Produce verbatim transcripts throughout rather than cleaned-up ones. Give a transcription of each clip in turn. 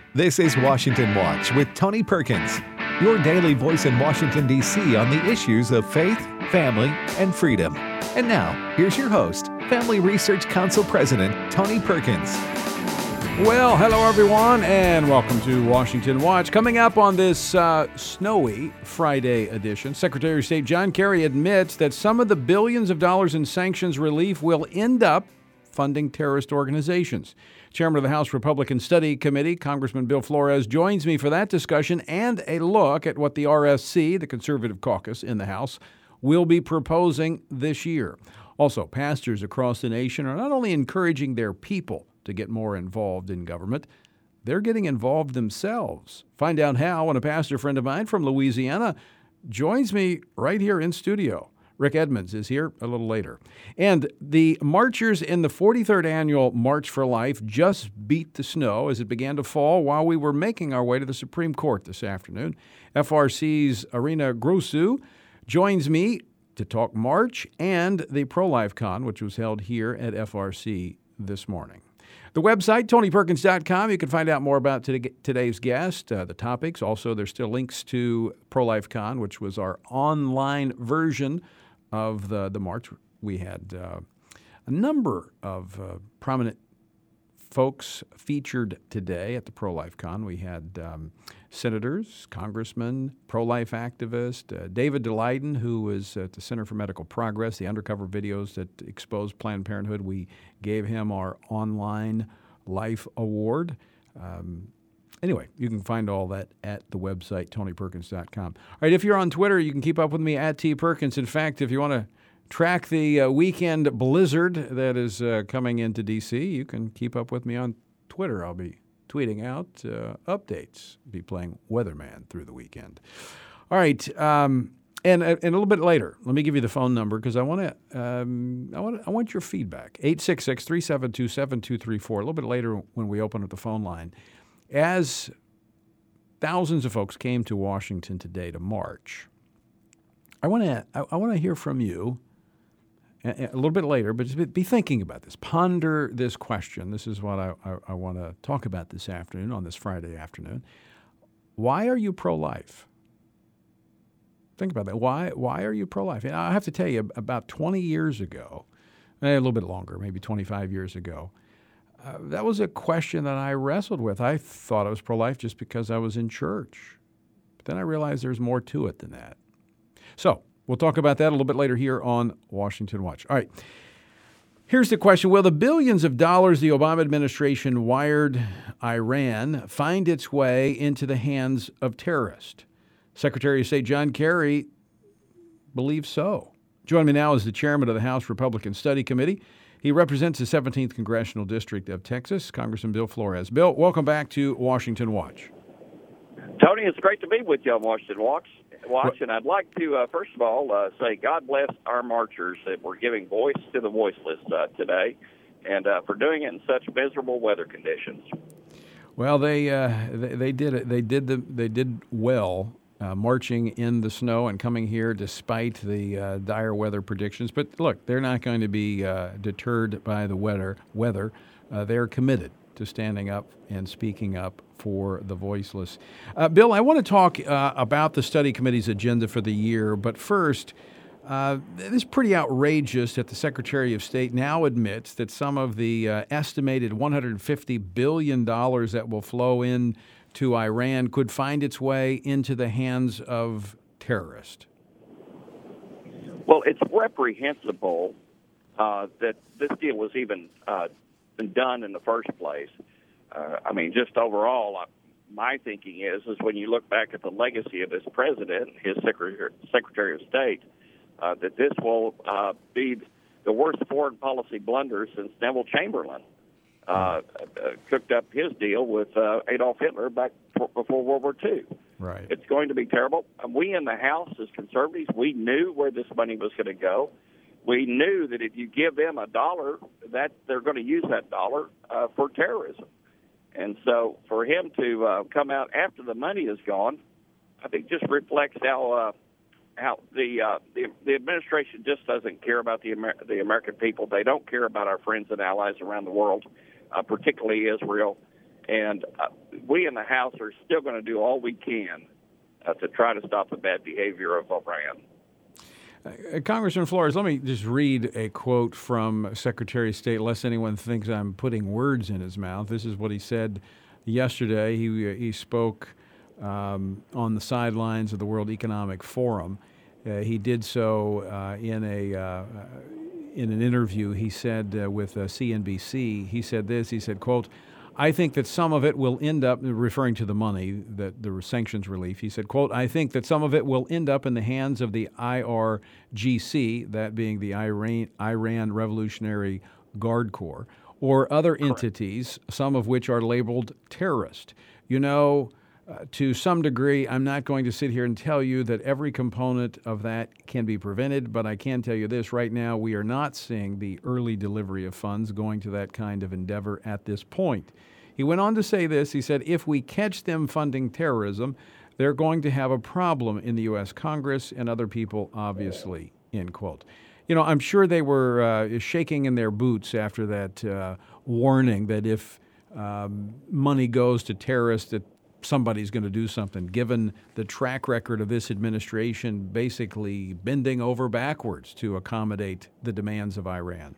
This is Washington Watch with Tony Perkins, your daily voice in Washington, D C on the issues of faith, family, and freedom. And now, here's your host, Family Research Council President Tony Perkins. Well, hello everyone, and welcome to Washington Watch. Coming up on this uh, snowy Friday edition, Secretary of State John Kerry admits that some of the billions of dollars in sanctions relief will end up funding terrorist organizations. Chairman of the House Republican Study Committee, Congressman Bill Flores, joins me for that discussion and a look at what the R S C, the Conservative Caucus in the House, will be proposing this year. Also, pastors across the nation are not only encouraging their people to get more involved in government, they're getting involved themselves. Find out how when a pastor friend of mine from Louisiana joins me right here in studio. Rick Edmonds is here a little later. And the marchers in the forty-third annual March for Life just beat the snow as it began to fall while we were making our way to the Supreme Court this afternoon. F R C's Irina Grosu joins me to talk March and the Pro-Life Con, which was held here at F R C this morning. The website, tony perkins dot com, you can find out more about today, today's guest, uh, the topics. Also, there's still links to Pro-Life Con, which was our online version of the, the March. We had uh, a number of uh, prominent folks featured today at the Pro-Life Con. We had um, senators, congressmen, pro-life activist, uh, David Daleiden, who was at the Center for Medical Progress, the undercover videos that exposed Planned Parenthood. We gave him our online life award. Um, anyway, you can find all that at the website, tony perkins dot com. All right, if you're on Twitter, you can keep up with me at T Perkins. In fact, if you want to track the uh, weekend blizzard that is uh, coming into D C, you can keep up with me on Twitter. I'll be tweeting out uh, updates, be playing weatherman through the weekend. All right, um, and, and a little bit later, let me give you the phone number because I want to um, I want I want your feedback. eight six six, three seven two, seven two three four. A little bit later when we open up the phone line, as thousands of folks came to Washington today to march, I want to I, I want to hear from you a little bit later, but just be thinking about this. Ponder this question. This is what I, I, I want to talk about this afternoon, on this Friday afternoon. Why are you pro-life? Think about that. Why Why are you pro-life? And I have to tell you, about twenty years ago, a little bit longer, maybe twenty-five years ago, uh, that was a question that I wrestled with. I thought I was pro-life just because I was in church. But then I realized there's more to it than that. So, we'll talk about that a little bit later here on Washington Watch. All right. Here's the question. Will the billions of dollars the Obama administration wired Iran find its way into the hands of terrorists? Secretary of State John Kerry believes so. Joining me now is the chairman of the House Republican Study Committee. He represents the seventeenth Congressional District of Texas, Congressman Bill Flores. Bill, welcome back to Washington Watch. Tony, it's great to be with you on Washington Watch. Watch, and I'd like to, uh, first of all, uh, say God bless our marchers that were giving voice to the voiceless uh, today, and uh, for doing it in such miserable weather conditions. Well, they uh, they, they did it. They did the they did well, uh, marching in the snow and coming here despite the uh, dire weather predictions. But look, they're not going to be uh, deterred by the weather. Weather, uh, they're committed to standing up and speaking up for the voiceless. Uh, Bill, I want to talk uh, about the study committee's agenda for the year, but first, uh, it is pretty outrageous that the Secretary of State now admits that some of the uh, estimated one hundred fifty billion dollars that will flow in to Iran could find its way into the hands of terrorists. Well, it's reprehensible uh, that this deal was even uh, done in the first place. Uh, I mean, just overall, uh, my thinking is, is when you look back at the legacy of this president, his secretary, secretary of State, uh, that this will uh, be the worst foreign policy blunder since Neville Chamberlain uh, uh, cooked up his deal with uh, Adolf Hitler back for, before World War Two. Right. It's going to be terrible. Um, we in the House, as conservatives, we knew where this money was going to go. We knew that if you give them a dollar, that they're going to use that dollar uh, for terrorism. And so for him to uh, come out after the money is gone, I think just reflects how uh, how the, uh, the the administration just doesn't care about the Amer- the American people. They don't care about our friends and allies around the world, uh, particularly Israel. And uh, we in the House are still going to do all we can uh, to try to stop the bad behavior of Iran. Uh, Congressman Flores, let me just read a quote from Secretary of State, lest anyone thinks I'm putting words in his mouth. This is what he said yesterday. He, he spoke um, on the sidelines of the World Economic Forum. Uh, he did so uh, in a uh, in an interview. He said uh, with uh, C N B C, he said this, he said, quote, I think that some of it will end up, referring to the money, that the sanctions relief, he said, quote, I think that some of it will end up in the hands of the I R G C, that being the Iran, Iran Revolutionary Guard Corps, or other entities, some of which are labeled terrorist. You know, uh, to some degree, I'm not going to sit here and tell you that every component of that can be prevented, but I can tell you this, right now we are not seeing the early delivery of funds going to that kind of endeavor at this point. He went on to say this, he said, if we catch them funding terrorism, they're going to have a problem in the U S Congress and other people, obviously, end quote. You know, I'm sure they were uh, shaking in their boots after that uh, warning that if um, money goes to terrorists, that somebody's going to do something, given the track record of this administration basically bending over backwards to accommodate the demands of Iran.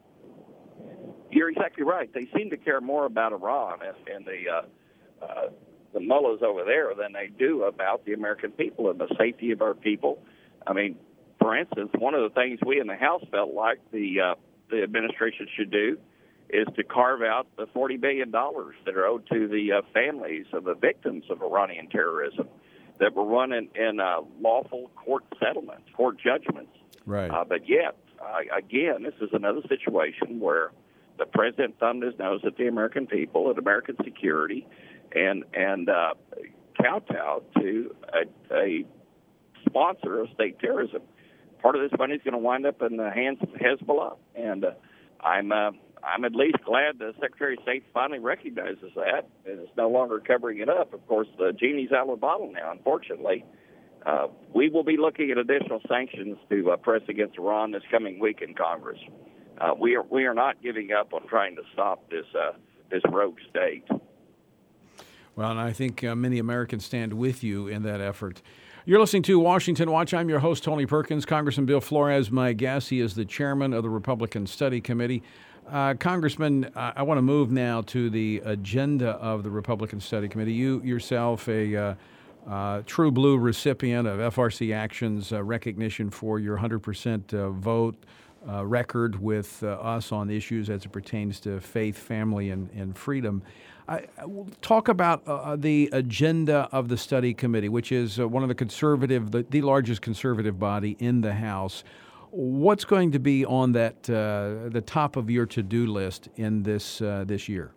You're exactly right. They seem to care more about Iran and, and the uh, uh, the mullahs over there than they do about the American people and the safety of our people. I mean, for instance, one of the things we in the House felt like the uh, the administration should do is to carve out the forty billion dollars that are owed to the uh, families of the victims of Iranian terrorism that were run in, in uh, lawful court settlements, court judgments. Right. Uh, but yet, uh, again, this is another situation where the president thumbed his nose at the American people, at American security, and and uh, kowtowed to a, a sponsor of state terrorism. Part of this money is going to wind up in the hands of Hezbollah, and uh, I'm uh, I'm at least glad the Secretary of State finally recognizes that and is no longer covering it up. Of course, the genie's out of the bottle now, unfortunately. Uh, we will be looking at additional sanctions to uh, press against Iran this coming week in Congress. Uh, we are we are not giving up on trying to stop this uh, this rogue state. Well, and I think uh, many Americans stand with you in that effort. You're listening to Washington Watch. I'm your host, Tony Perkins. Congressman Bill Flores, my guest. He is the chairman of the Republican Study Committee. Uh, Congressman, I, I want to move now to the agenda of the Republican Study Committee. You yourself, a uh, uh, true blue recipient of F R C Action's uh, recognition for your one hundred percent uh, vote uh, record with uh, us on issues as it pertains to faith, family, and, and freedom. I, I will talk about uh, the agenda of the study committee, which is uh, one of the conservative, the, the largest conservative body in the House. What's going to be on that uh, the top of your to-do list in this uh, this year?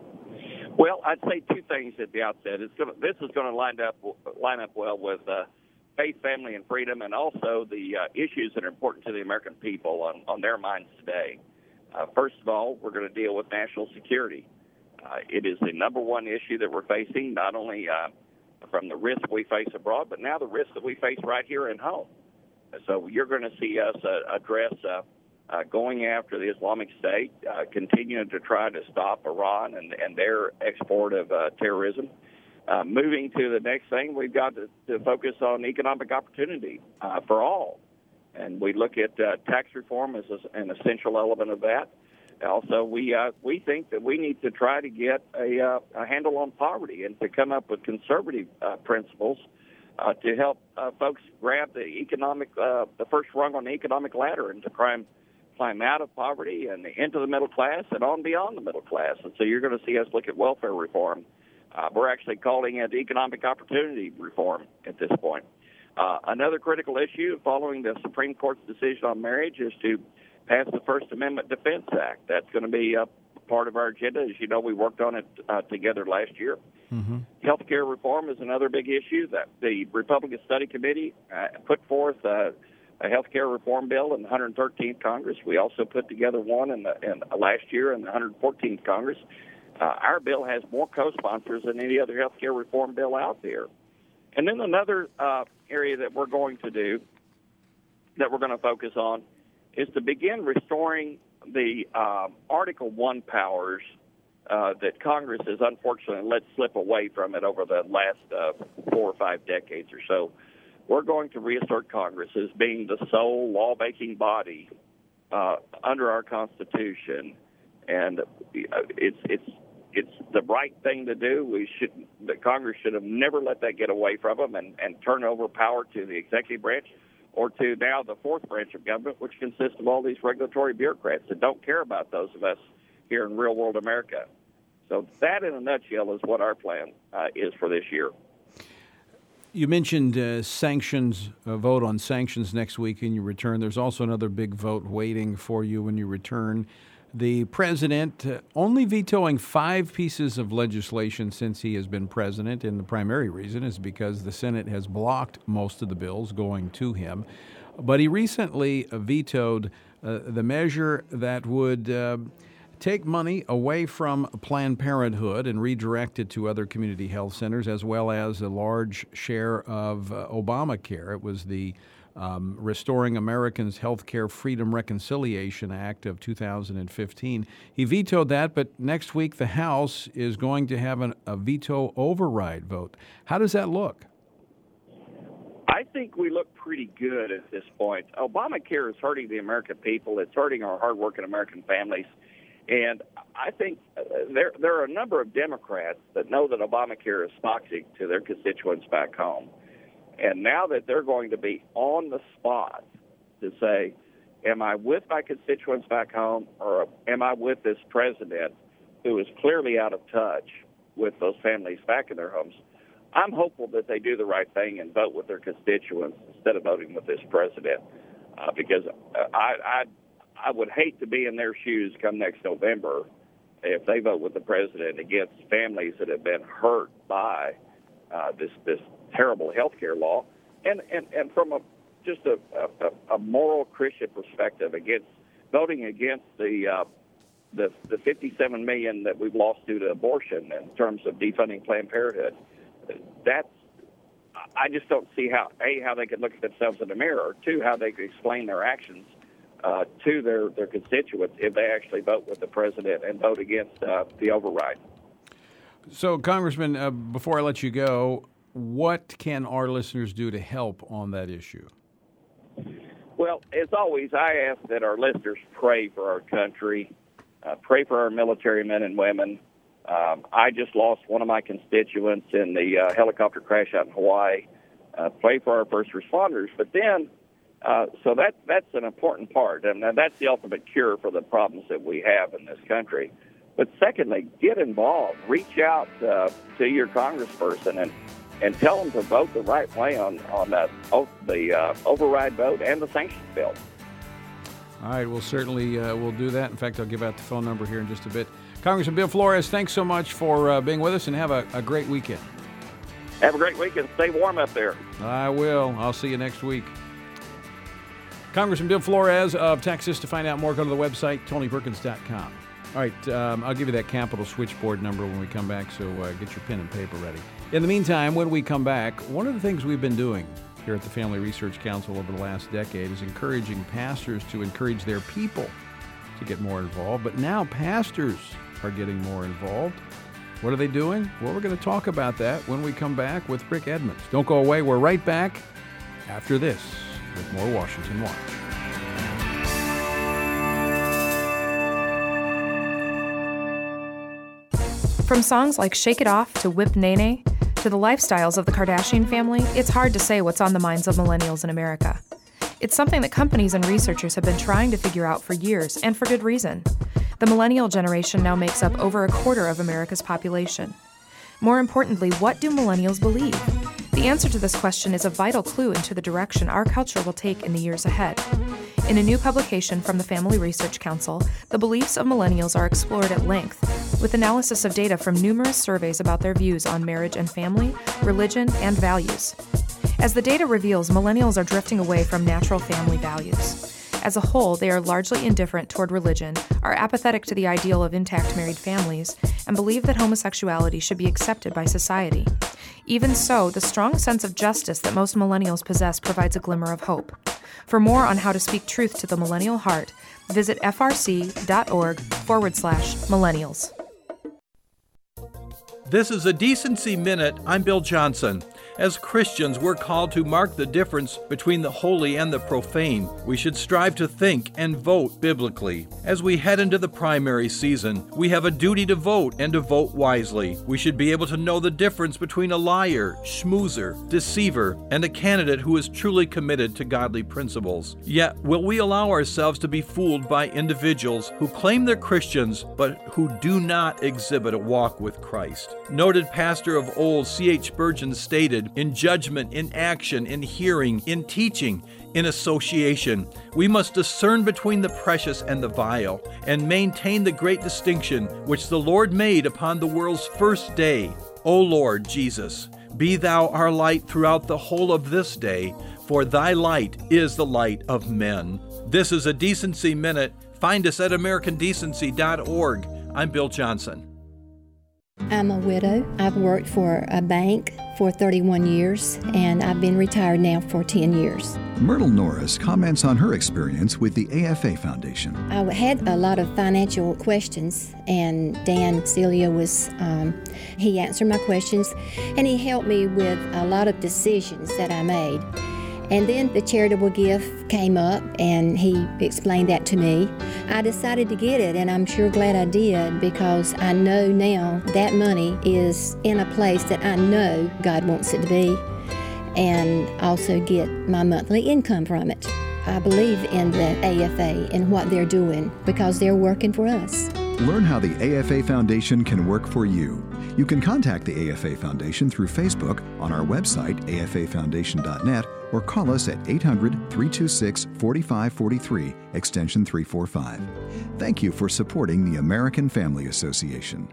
Well, I'd say two things at the outset. It's going to, this is going to line up line up well with uh, faith, family, and freedom, and also the uh, issues that are important to the American people on, on their minds today. Uh, first of all, we're going to deal with national security. Uh, it is the number one issue that we're facing, not only uh, from the risk we face abroad, but now the risk that we face right here at home. So you're going to see us uh, address uh, uh, going after the Islamic State, uh, continuing to try to stop Iran and, and their export of uh, terrorism. Uh, moving to the next thing, we've got to, to focus on economic opportunity uh, for all. And we look at uh, tax reform as a, an essential element of that. Also, we uh, we think that we need to try to get a, uh, a handle on poverty and to come up with conservative uh, principles uh, to help uh, folks grab the economic uh, the first rung on the economic ladder and to climb climb out of poverty and into the middle class and on beyond the middle class. And so you're going to see us look at welfare reform. Uh, we're actually calling it economic opportunity reform at this point. Uh, another critical issue following the Supreme Court's decision on marriage is to pass the First Amendment Defense Act. That's going to be uh, part of our agenda. As you know, we worked on it uh, together last year. Mm-hmm. Health care reform is another big issue that the Republican Study Committee uh, put forth uh, a health care reform bill in the one hundred thirteenth Congress. We also put together one in the in, uh, last year in the one hundred fourteenth Congress. Uh, our bill has more co-sponsors than any other health care reform bill out there. And then another uh, area that we're going to do, that we're going to focus on, is to begin restoring the uh, Article one powers uh, that Congress has unfortunately let slip away from it over the last uh, four or five decades or so. We're going to reassert Congress as being the sole lawmaking body uh, under our Constitution, and it's it's it's the right thing to do. We should the Congress should have never let that get away from them and, and turn over power to the executive branch, or to now the fourth branch of government, which consists of all these regulatory bureaucrats that don't care about those of us here in real world America. So that, in a nutshell, is what our plan uh, is for this year. You mentioned uh, sanctions, a vote on sanctions next week in your return. There's also another big vote waiting for you when you return. The president uh, only vetoing five pieces of legislation since he has been president, and the primary reason is because the Senate has blocked most of the bills going to him. But he recently vetoed uh, the measure that would uh, take money away from Planned Parenthood and redirect it to other community health centers, as well as a large share of uh, Obamacare. It was the um, Restoring Americans Healthcare Freedom Reconciliation Act of two thousand fifteen. He vetoed that, but next week the House is going to have an, a veto override vote. How does that look? I think we look pretty good at this point. Obamacare is hurting the American people. It's hurting our hardworking American families. And I think there there are a number of Democrats that know that Obamacare is toxic to their constituents back home. And now that they're going to be on the spot to say, am I with my constituents back home, or am I with this president who is clearly out of touch with those families back in their homes, I'm hopeful that they do the right thing and vote with their constituents instead of voting with this president, uh, because I, I I would hate to be in their shoes come next November if they vote with the president against families that have been hurt by uh, this this terrible health care law, and, and, and from a just a, a, a moral Christian perspective, against voting against the uh, the the fifty-seven million that we've lost due to abortion in terms of defunding Planned Parenthood. That's I just don't see how a how they could look at themselves in the mirror, or two how they could explain their actions Uh, to their, their constituents if they actually vote with the president and vote against uh, the override. So, Congressman, uh, before I let you go, what can our listeners do to help on that issue? Well, as always, I ask that our listeners pray for our country, uh, pray for our military men and women. Um, I just lost one of my constituents in the uh, helicopter crash out in Hawaii. Uh, pray for our first responders. But then Uh, so that that's an important part, and that's the ultimate cure for the problems that we have in this country. But secondly, get involved. Reach out uh, to your congressperson and, and tell them to vote the right way on on that, oh, the uh, override vote and the sanctions bill. All right, we'll certainly uh, we'll do that. In fact, I'll give out the phone number here in just a bit. Congressman Bill Flores, thanks so much for uh, being with us, and have a, a great weekend. Have a great weekend. Stay warm up there. I will. I'll see you next week. Congressman Bill Flores of Texas. To find out more, go to the website, tony perkins dot com. All right, um, I'll give you that Capitol switchboard number when we come back, so uh, get your pen and paper ready. In the meantime, when we come back, one of the things we've been doing here at the Family Research Council over the last decade is encouraging pastors to encourage their people to get more involved. But now pastors are getting more involved. What are they doing? Well, we're going to talk about that when we come back with Rick Edmonds. Don't go away. We're right back after this with more Washington Watch. From songs like Shake It Off to Whip Nene to the lifestyles of the Kardashian family, it's hard to say what's on the minds of millennials in America. It's something that companies and researchers have been trying to figure out for years, and for good reason. The millennial generation now makes up over a quarter of America's population. More importantly, what do millennials believe? The answer to this question is a vital clue into the direction our culture will take in the years ahead. In a new publication from the Family Research Council, the beliefs of millennials are explored at length, with analysis of data from numerous surveys about their views on marriage and family, religion, and values. As the data reveals, millennials are drifting away from natural family values. As a whole, they are largely indifferent toward religion, are apathetic to the ideal of intact married families, and believe that homosexuality should be accepted by society. Even so, the strong sense of justice that most millennials possess provides a glimmer of hope. For more on how to speak truth to the millennial heart, visit frc.org forward slash millennials. This is a Decency Minute. I'm Bill Johnson. As Christians, we're called to mark the difference between the holy and the profane. We should strive to think and vote biblically. As we head into the primary season, we have a duty to vote and to vote wisely. We should be able to know the difference between a liar, schmoozer, deceiver, and a candidate who is truly committed to godly principles. Yet, will we allow ourselves to be fooled by individuals who claim they're Christians but who do not exhibit a walk with Christ? Noted pastor of old C H Spurgeon stated, "In judgment, in action, in hearing, in teaching, in association, we must discern between the precious and the vile, and maintain the great distinction which the Lord made upon the world's first day. O Lord Jesus, be thou our light throughout the whole of this day, for thy light is the light of men." This is a Decency Minute. Find us at American Decency dot org. I'm Bill Johnson. I'm a widow. I've worked for a bank for thirty-one years, and I've been retired now for ten years. Myrtle Norris comments on her experience with the A F A Foundation. I had a lot of financial questions, and Dan Celia was, um, he answered my questions, and he helped me with a lot of decisions that I made. And then the charitable gift came up, and he explained that to me. I decided to get it, and I'm sure glad I did, because I know now that money is in a place that I know God wants it to be, and also get my monthly income from it. I believe in the A F A and what they're doing, because they're working for us. Learn how the A F A Foundation can work for you. You can contact the A F A Foundation through Facebook, on our website, A F A foundation dot net, or call us at eight hundred, three two six, four five four three, extension three forty-five. Thank you for supporting the American Family Association.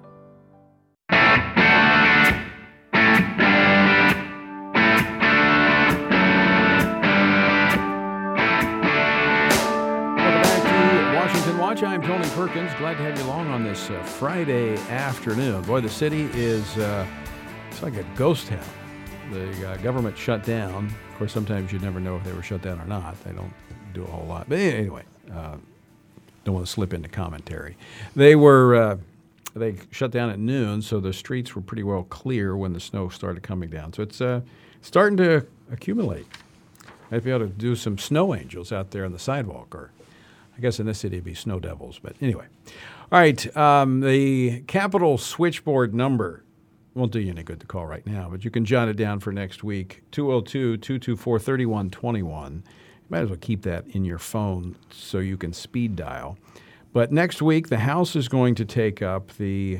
I'm Tony Perkins. Glad to have you along on this uh, Friday afternoon. Boy, the city is, uh, it's like a ghost town. The uh, government shut down. Of course, sometimes you never know if they were shut down or not. They don't do a whole lot. But anyway, uh, don't want to slip into commentary. They were, uh, they shut down at noon, so the streets were pretty well clear when the snow started coming down. So it's uh, starting to accumulate. Might be able to do some snow angels out there on the sidewalk, or I guess in this city it'd be snow devils, but anyway. All right, um, the Capitol switchboard number won't do you any good to call right now, but you can jot it down for next week, two oh two, two two four, three one two one. You might as well keep that in your phone so you can speed dial. But next week, the House is going to take up the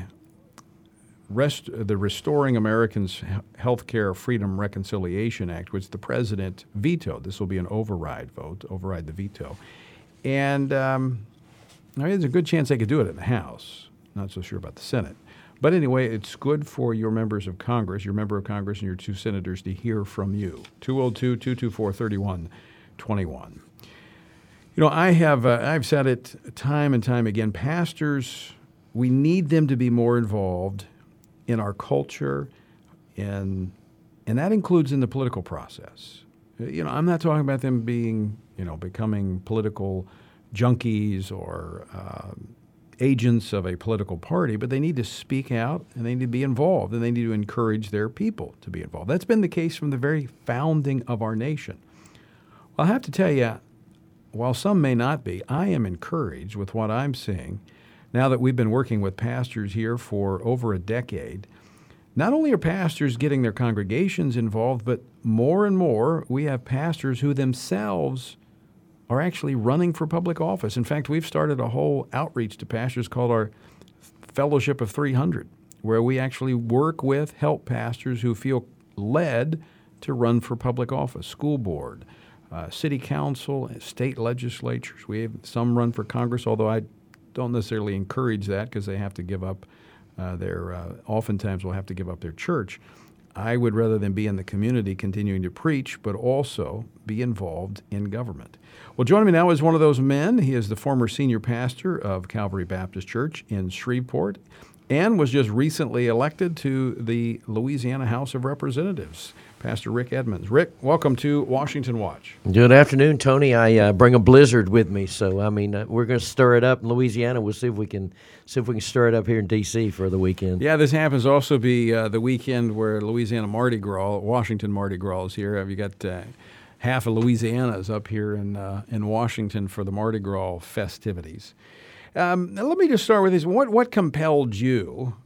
rest, the Restoring Americans Healthcare Freedom Reconciliation Act, which the president vetoed. This will be an override vote, override the veto. And um, I mean, there's a good chance they could do it in the House. Not so sure about the Senate. But anyway, it's good for your members of Congress, your member of Congress and your two senators to hear from you. two oh two, two two four, three one two one. You know, I have, uh, I've said it time and time again, pastors, we need them to be more involved in our culture, and, and that includes in the political process. You know, I'm not talking about them being, you know, becoming political junkies or uh, agents of a political party, but they need to speak out and they need to be involved, and they need to encourage their people to be involved. That's been the case from the very founding of our nation. Well, I have to tell you, while some may not be, I am encouraged with what I'm seeing now that we've been working with pastors here for over a decade. Not only are pastors getting their congregations involved, but more and more we have pastors who themselves are actually running for public office. In fact, we've started a whole outreach to pastors called our Fellowship of three hundred, where we actually work with, help pastors who feel led to run for public office, school board, uh, city council, state legislatures. We have some run for Congress, although I don't necessarily encourage that because they have to give up Uh, they're uh, oftentimes will have to give up their church. I would rather than be in the community continuing to preach, but also be involved in government. Well, joining me now is one of those men. He is the former senior pastor of Calvary Baptist Church in Shreveport. and was just recently elected to the Louisiana House of Representatives. Pastor Rick Edmonds. Rick, welcome to Washington Watch. Good afternoon, Tony. I uh, bring a blizzard with me, so I mean uh, we're going to stir it up in Louisiana. We'll see if we can see if we can stir it up here in D C for the weekend. Yeah, this happens to also be uh, the weekend where Louisiana Mardi Gras, Washington Mardi Gras is here. Have you got uh, half of Louisiana's up here in uh, in Washington for the Mardi Gras festivities? Um, let me just start with this. What what compelled you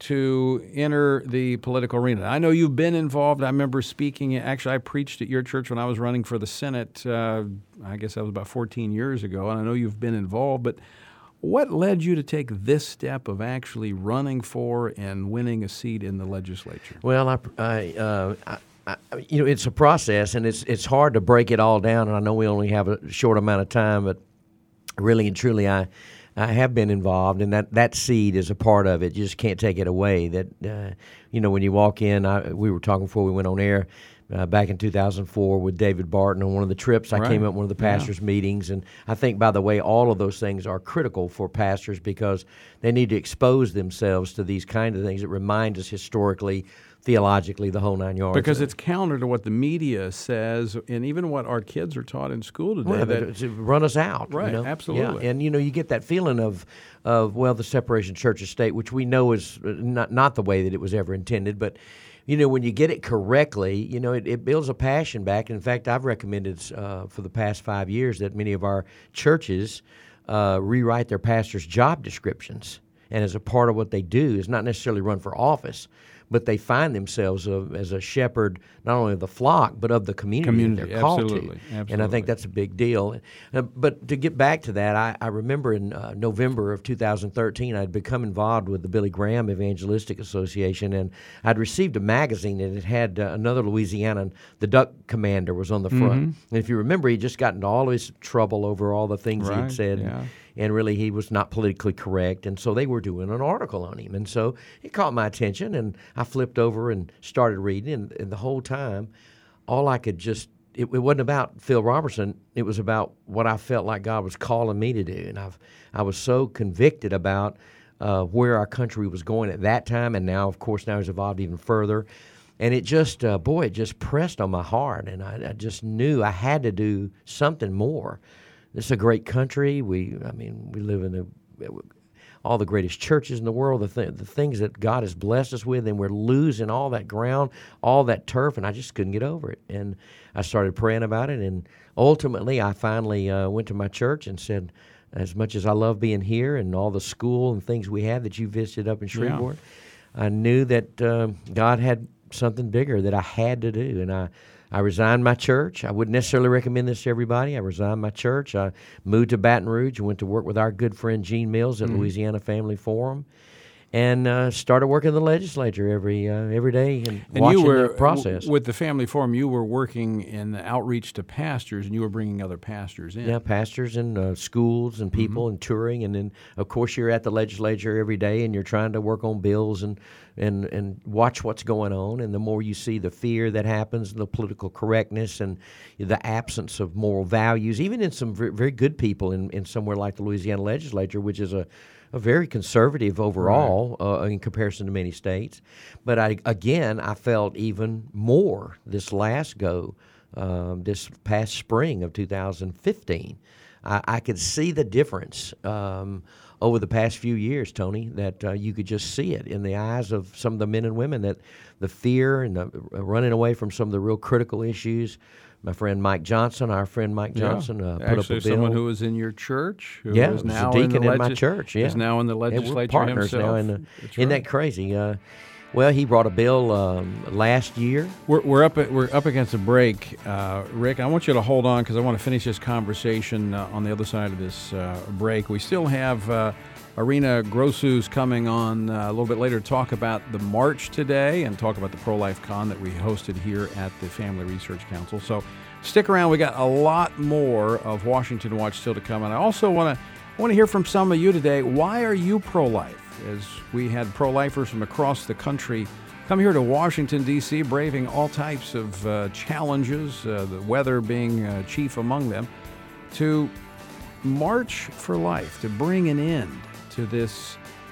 to enter the political arena? I know you've been involved. I remember speaking. Actually, I preached at your church when I was running for the Senate. Uh, I guess that was about fourteen years ago, and I know you've been involved. But what led you to take this step of actually running for and winning a seat in the legislature? Well, I, I, uh, I, I you know, it's a process, and it's it's hard to break it all down. And I know we only have a short amount of time, but really and truly, I. I have been involved, and that, that seed is a part of it. You just can't take it away. That uh, you know, when you walk in, I, we were talking before we went on air uh, back in two thousand four with David Barton on one of the trips. I right. came up at one of the pastors' yeah. meetings, and I think, by the way, all of those things are critical for pastors because they need to expose themselves to these kind of things that remind us historically, theologically, the whole nine yards. Because it's counter to what the media says, and even what our kids are taught in school today. Well, that to run us out. Right, you know? absolutely. Yeah. And, you know, you get that feeling of, of well, the separation of church and state, which we know is not, not the way that it was ever intended. But, you know, when you get it correctly, you know, it, it builds a passion back. In fact, I've recommended uh, for the past five years that many of our churches uh, rewrite their pastors' job descriptions. And as a part of what they do is not necessarily run for office, but they find themselves uh, as a shepherd, not only of the flock, but of the community, community that they're called absolutely, to. Absolutely. And I think that's a big deal. Uh, but to get back to that, I, I remember in uh, November of two thousand thirteen, I'd become involved with the Billy Graham Evangelistic Association, and I'd received a magazine, and it had uh, another Louisianan, the Duck Commander, was on the front. Mm-hmm. And if you remember, he'd just gotten into all his trouble over all the things right, he had said. Yeah. And really, he was not politically correct, and so they were doing an article on him. And so it caught my attention, and I flipped over and started reading, and, and the whole time, all I could just, it, it wasn't about Phil Robertson, it was about what I felt like God was calling me to do. And I've, I was so convicted about uh, where our country was going at that time, and now, of course, now it's evolved even further. And it just, uh, boy, it just pressed on my heart, and I, I just knew I had to do something more. This is a great country. We, I mean, we live in a, all the greatest churches in the world, the, th- the things that God has blessed us with, and we're losing all that ground, all that turf, and I just couldn't get over it. And I started praying about it, and ultimately I finally uh, went to my church and said, as much as I love being here and all the school and things we had that you visited up in Shreveport, yeah. I knew that uh, God had something bigger that I had to do, and I I resigned my church. I wouldn't necessarily recommend this to everybody. I resigned my church. I moved to Baton Rouge and went to work with our good friend Gene Mills at mm-hmm. Louisiana Family Forum, and uh, started working in the legislature every uh, every day and, and watching you were, the process. W- with the Family Forum, you were working in outreach to pastors, and you were bringing other pastors in. Yeah, pastors and uh, schools and people mm-hmm. and touring, and then of course you're at the legislature every day, and you're trying to work on bills and and and watch what's going on. And the more you see the fear that happens, the political correctness, and the absence of moral values, even in some very, very good people in, in somewhere like the Louisiana legislature, which is a A very conservative overall right. uh, in comparison to many states. But I, again, I felt even more this last go, um, this past spring of two thousand fifteen. I, I could see the difference um, over the past few years, Tony, that uh, you could just see it in the eyes of some of the men and women, that the fear and the running away from some of the real critical issues. My friend Mike Johnson, our friend Mike Johnson, yeah. uh, put Actually, up a bill. someone who was in your church, who yeah, is now was a deacon in, the in legis- my church. Yeah, is now in the legislature yeah, we're partners himself. now. In the, That's isn't right. that crazy? Uh, well, he brought a bill um, last year. We're, we're up. At, we're up against a break, uh, Rick. I want you to hold on because I want to finish this conversation uh, on the other side of this uh, break. We still have uh, Irina Grossus coming on uh, a little bit later to talk about the march today and talk about the Pro-Life Con that we hosted here at the Family Research Council. So stick around. We got a lot more of Washington Watch still to come. And I also want to want to hear from some of you today. Why are you pro-life? As we had pro-lifers from across the country come here to Washington, D C, braving all types of uh, challenges, uh, the weather being uh, chief among them, to march for life, to bring an end to this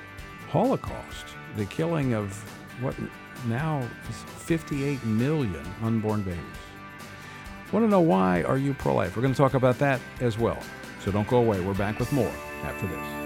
Holocaust, the killing of what now is fifty-eight million unborn babies. Want to know why are you pro-life? We're going to talk about that as well. So don't go away. We're back with more after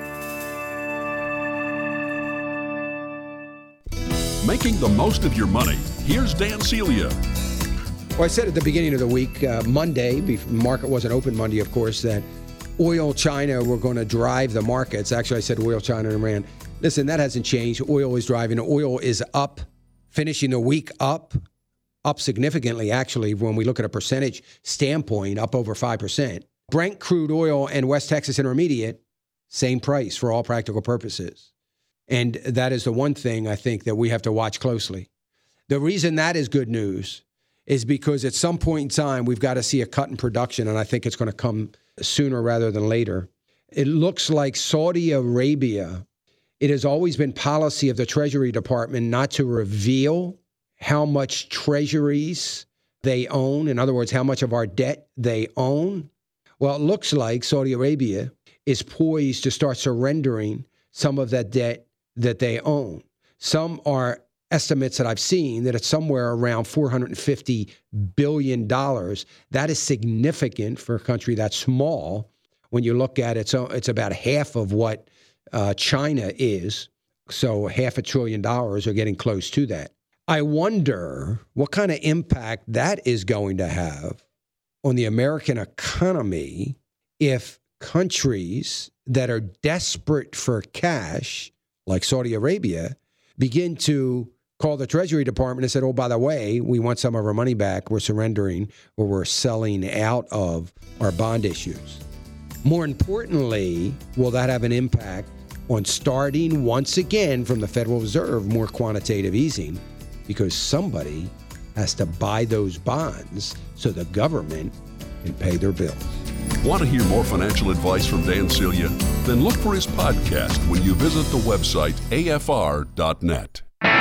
this. Making the most of your money. Here's Dan Celia. Well, I said at the beginning of the week, uh, Monday, the market wasn't open Monday, of course, that oil, China were going to drive the markets. Actually, I said oil, China, and Iran. Listen, that hasn't changed. Oil is driving. Oil is up, finishing the week up, up significantly, actually, when we look at a percentage standpoint, up over five percent. Brent crude oil and West Texas Intermediate, same price for all practical purposes. And that is the one thing I think that we have to watch closely. The reason that is good news is because at some point in time, we've got to see a cut in production, and I think it's going to come sooner rather than later. It looks like Saudi Arabia, it has always been policy of the Treasury Department not to reveal how much treasuries they own. In other words, how much of our debt they own. Well, it looks like Saudi Arabia is poised to start surrendering some of that debt that they own. Some are estimates that I've seen that it's somewhere around four hundred fifty billion dollars. That is significant for a country that small. When you look at it, so it's about half of what uh, China is. So half a trillion dollars are getting close to that. I wonder what kind of impact that is going to have on the American economy if countries that are desperate for cash, like Saudi Arabia, begin to call the Treasury Department and said, oh, by the way, we want some of our money back. We're surrendering or we're selling out of our bond issues. More importantly, will that have an impact on starting once again from the Federal Reserve more quantitative easing? Because somebody has to buy those bonds so the government can pay their bills. Want to hear more financial advice from Dan Celia? Then look for his podcast when you visit the website A F R dot net.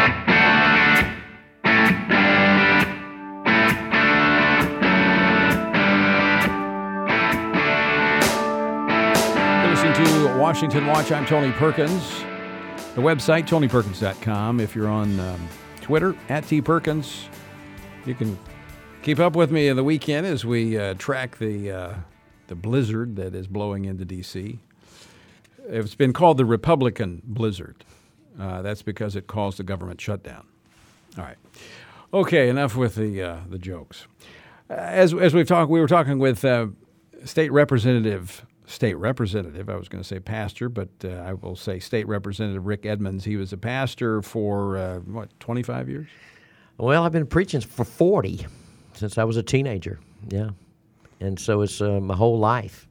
To Washington Watch, I'm Tony Perkins. The website, tony perkins dot com. If you're on um, Twitter, at T Perkins, you can keep up with me in the weekend as we uh, track the uh, the blizzard that is blowing into D C. It's been called the Republican blizzard. Uh, that's because it caused the government shutdown. All right. Okay, enough with the uh, the jokes. Uh, as as we've talked, we were talking with uh, State Representative. State Representative, I was going to say pastor, but uh, I will say State Representative Rick Edmonds. He was a pastor for, uh, what, twenty-five years? Well, I've been preaching for forty since I was a teenager, yeah. And so it's uh, my whole life.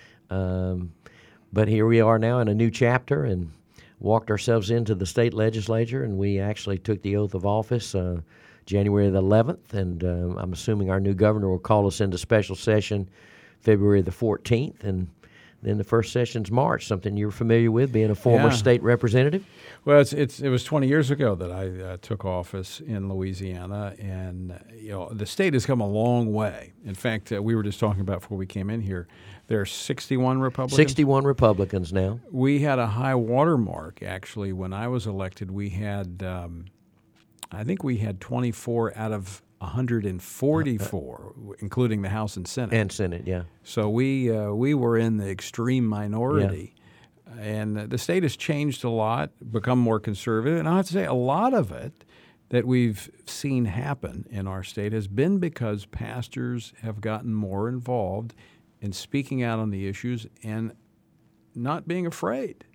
Um, but here we are now in a new chapter and walked ourselves into the state legislature, and we actually took the oath of office uh, January the eleventh, and uh, I'm assuming our new governor will call us into special session February the fourteenth, and then the first session's March, something you're familiar with, being a former yeah. state representative? Well, it's, it's it was twenty years ago that I uh, took office in Louisiana, and uh, you know the state has come a long way. In fact, uh, we were just talking about before we came in here, there are sixty-one Republicans. sixty-one Republicans now. We had a high water mark, actually, when I was elected. We had, um, I think we had twenty-four out of one hundred forty-four, including the House and Senate. And Senate, yeah. So we uh, we were in the extreme minority. Yeah. And the state has changed a lot, become more conservative. And I have to say, a lot of it that we've seen happen in our state has been because pastors have gotten more involved in speaking out on the issues and not being afraid.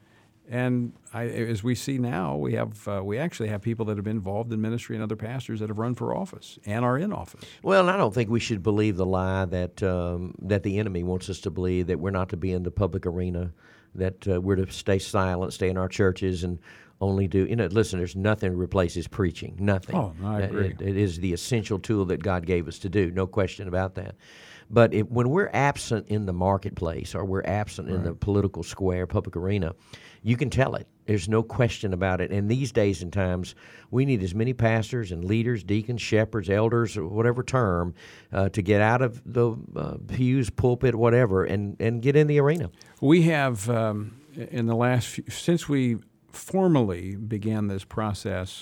And I, as we see now, we have uh, we actually have people that have been involved in ministry and other pastors that have run for office and are in office. Well, and I don't think we should believe the lie that um, that the enemy wants us to believe, that we're not to be in the public arena, that uh, we're to stay silent, stay in our churches, and only do, you know, listen, there's nothing replaces preaching, nothing. Oh, I agree. It, it is the essential tool that God gave us to do, no question about that. But it, when we're absent in the marketplace or we're absent right. in the political square, public arena, you can tell it. There's no question about it. And these days and times, we need as many pastors and leaders, deacons, shepherds, elders, or whatever term, uh, to get out of the uh, pews, pulpit, whatever, and, and get in the arena. We have, um, in the last few, since we formally began this process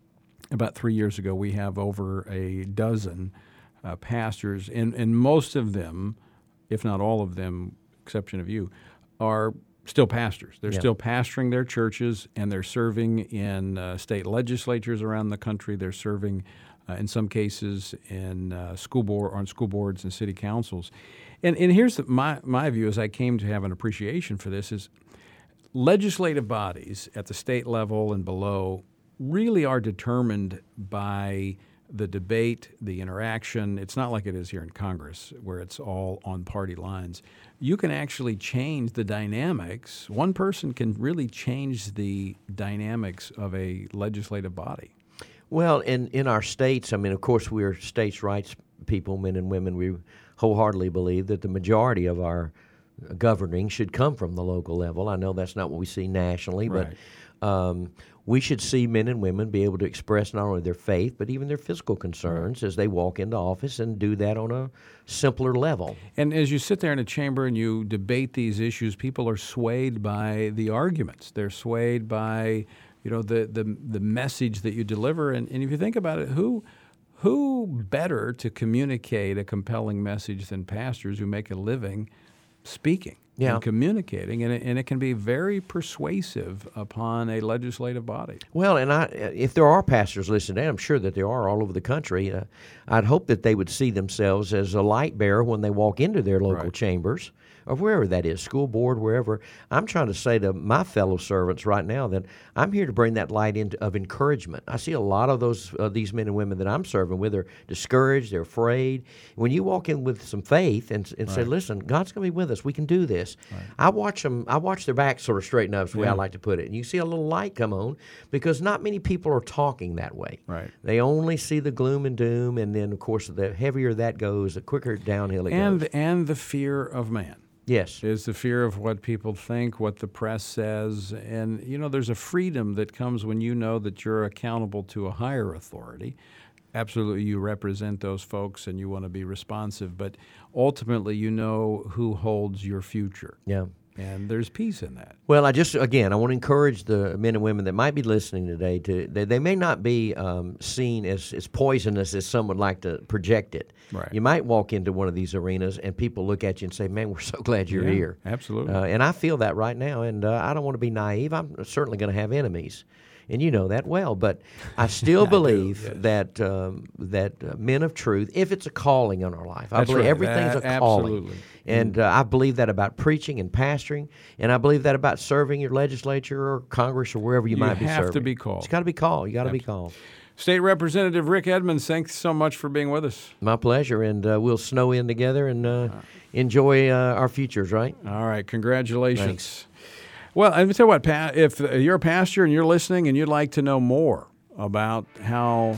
about three years ago, we have over a dozen uh, pastors, and, and most of them, if not all of them, exception of you, are still pastors. They're Yeah. still pastoring their churches, and they're serving in uh, state legislatures around the country. They're serving, uh, in some cases, in uh, school board on school boards and city councils. And and here's the, my my view, as I came to have an appreciation for this, is legislative bodies at the state level and below really are determined by the debate, the interaction. It's not like it is here in Congress, where it's all on party lines. You can actually change the dynamics. One person can really change the dynamics of a legislative body. Well, in, in our states, I mean, of course, we're states' rights people, men and women. We wholeheartedly believe that the majority of our governing should come from the local level. I know that's not what we see nationally, Right. but um, we should see men and women be able to express not only their faith, but even their physical concerns as they walk into office, and do that on a simpler level. And as you sit there in a chamber and you debate these issues, people are swayed by the arguments. They're swayed by, you know, the the, the message that you deliver. And, and if you think about it, who who better to communicate a compelling message than pastors who make a living speaking Yeah. and communicating, and it, and it can be very persuasive upon a legislative body. Well, and I, if there are pastors listening, and I'm sure that there are all over the country, uh, I'd hope that they would see themselves as a light bearer when they walk into their local Right. chambers, or wherever that is, school board, wherever. I'm trying to say to my fellow servants right now that I'm here to bring that light into, of encouragement. I see a lot of those uh, these men and women that I'm serving with are discouraged, they're afraid. When you walk in with some faith and, and say, listen, God's going to be with us, we can do this. Right. I watch them, I watch their backs sort of straighten up, is the way Yeah. I like to put it. And you see a little light come on, because not many people are talking that way. Right. They only see the gloom and doom, and then, of course, the heavier that goes, the quicker downhill it And goes. and the fear of man. Yes. Is the fear of what people think, what the press says. And, you know, there's a freedom that comes when you know that you're accountable to a higher authority. Absolutely, you represent those folks and you want to be responsive, but ultimately you know who holds your future. Yeah. And there's peace in that. Well, I just, again, I want to encourage the men and women that might be listening today to, they, they may not be um, seen as, as poisonous as some would like to project it. Right. You might walk into one of these arenas and people look at you and say, man, we're so glad you're Yeah, here. absolutely. Uh, and I feel that right now, and uh, I don't want to be naive. I'm certainly going to have enemies. And you know that well, but I still I believe do, yes. that um, that uh, men of truth, if it's a calling on our life, I That's believe right. everything's A- a calling, absolutely. and uh, I believe that about preaching and pastoring, and I believe that about serving your legislature or Congress or wherever you, You might be have serving. to be called. It's got to be called. You got to be called. State Representative Rick Edmonds, thanks so much for being with us. My pleasure, and uh, we'll snow in together and uh, enjoy uh, our futures. Right? All right, congratulations. Thanks. Well, let me tell you what, Pat, if you're a pastor and you're listening and you'd like to know more about how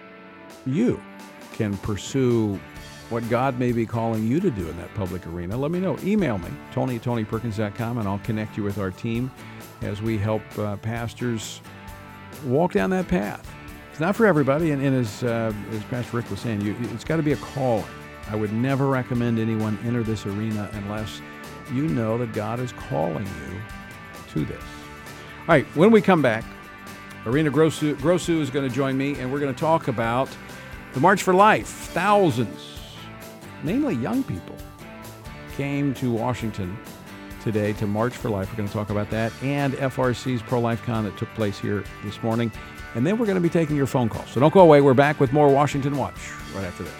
you can pursue what God may be calling you to do in that public arena, let me know. Email me, Tony at Tony Perkins dot com, and I'll connect you with our team as we help uh, pastors walk down that path. It's not for everybody, and, and as, uh, as Pastor Rick was saying, you, it's got to be a calling. I would never recommend anyone enter this arena unless you know that God is calling you to this. All right, when we come back, Irina Grosu, Grosu is going to join me, and we're going to talk about the March for Life. Thousands, mainly young people, came to Washington today to March for Life. We're going to talk about that and F R C's Pro-Life Con that took place here this morning. And then we're going to be taking your phone calls. So don't go away. We're back with more Washington Watch right after this.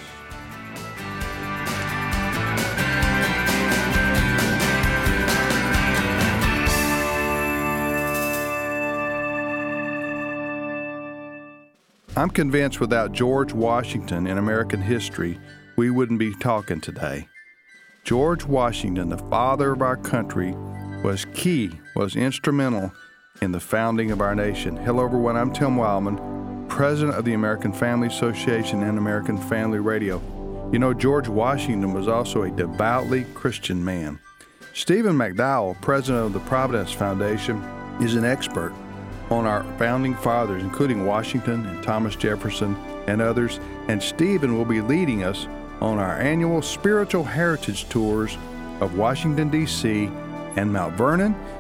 I'm convinced without George Washington in American history, we wouldn't be talking today. George Washington, the father of our country, was key, was instrumental in the founding of our nation. Hello, everyone. I'm Tim Wildman, president of the American Family Association and American Family Radio. You know, George Washington was also a devoutly Christian man. Stephen McDowell, president of the Providence Foundation, is an expert on our founding fathers, including Washington and Thomas Jefferson and others, and Stephen will be leading us on our annual spiritual heritage tours of Washington, D C and Mount Vernon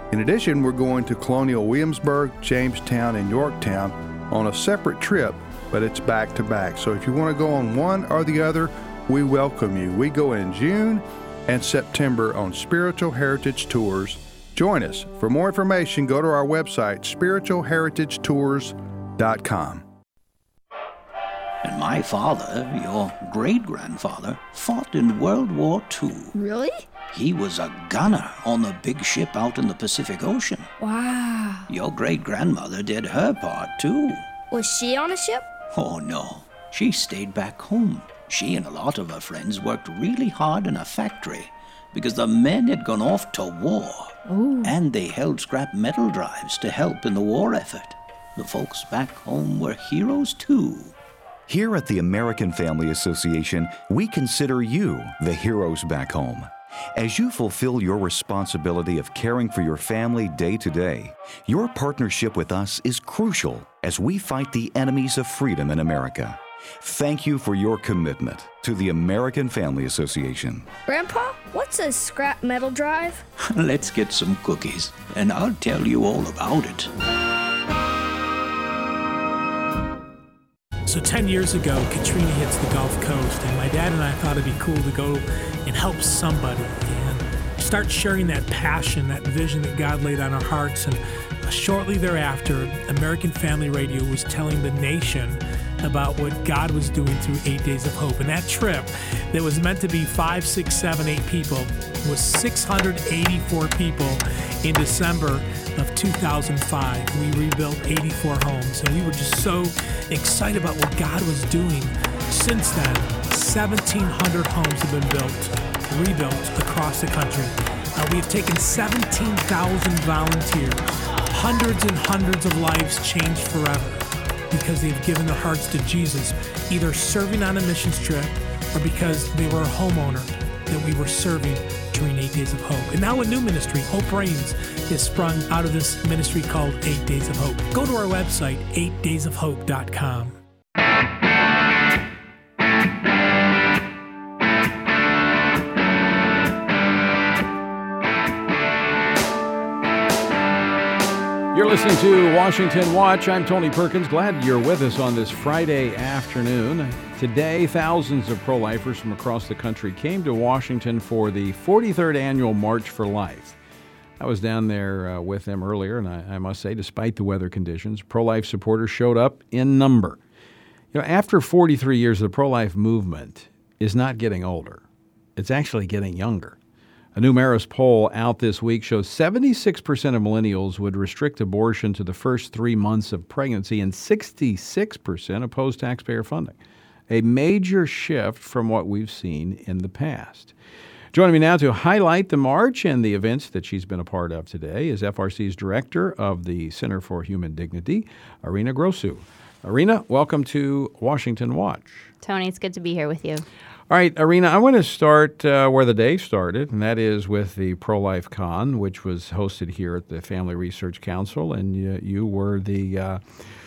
In addition, we're going to Colonial Williamsburg, Jamestown, and Yorktown on a separate trip, but it's back to back. So if you want to go on one or the other, we welcome you. We go in June and September on Spiritual Heritage Tours. Join us. For more information, go to our website, spiritual heritage tours dot com. And my father, your great-grandfather, fought in World War Two. Really? He was a gunner on the big ship out in the Pacific Ocean. Wow. Your great-grandmother did her part, too. Was she on a ship? Oh, no. She stayed back home. She and a lot of her friends worked really hard in a factory because the men had gone off to war. Ooh. And they held scrap metal drives to help in the war effort. The folks back home were heroes, too. Here at the American Family Association, we consider you the heroes back home. As you fulfill your responsibility of caring for your family day to day, your partnership with us is crucial as we fight the enemies of freedom in America. Thank you for your commitment to the American Family Association. Grandpa, what's a scrap metal drive? Let's get some cookies, and I'll tell you all about it. So ten years ago, Katrina hits the Gulf Coast, and my dad and I thought it'd be cool to go and help somebody and start sharing that passion, that vision that God laid on our hearts. And shortly thereafter, American Family Radio was telling the nation about what God was doing through Eight Days of Hope. And that trip that was meant to be five, six, seven, eight people was six hundred eighty-four people in December of two thousand five. We rebuilt eighty-four homes, and we were just so excited about what God was doing. Since then, seventeen hundred homes have been built, rebuilt across the country. Uh, we have taken seventeen thousand volunteers. Hundreds and hundreds of lives changed forever because they've given their hearts to Jesus, either serving on a missions trip or because they were a homeowner that we were serving during Eight Days of Hope. And now a new ministry, Hope Reigns, is sprung out of this ministry called Eight Days of Hope. Go to our website, eight days of hope dot com. You're listening to Washington Watch. I'm Tony Perkins. Glad you're with us on this Friday afternoon. Today, thousands of pro-lifers from across the country came to Washington for the forty-third Annual March for Life. I was down there uh, with them earlier, and I, I must say, despite the weather conditions, pro-life supporters showed up in number. You know, after forty-three years, the pro-life movement is not getting older. It's actually getting younger. A new Marist poll out this week shows seventy-six percent of millennials would restrict abortion to the first three months of pregnancy, and sixty-six percent oppose taxpayer funding, a major shift from what we've seen in the past. Joining me now to highlight the march and the events that she's been a part of today is F R C's director of the Center for Human Dignity, Irina Grosu. Irina, welcome to Washington Watch. Tony, it's good to be here with you. All right, Irina, I want to start uh, where the day started, and that is with the Pro-Life Con, which was hosted here at the Family Research Council, and you, you were the, uh,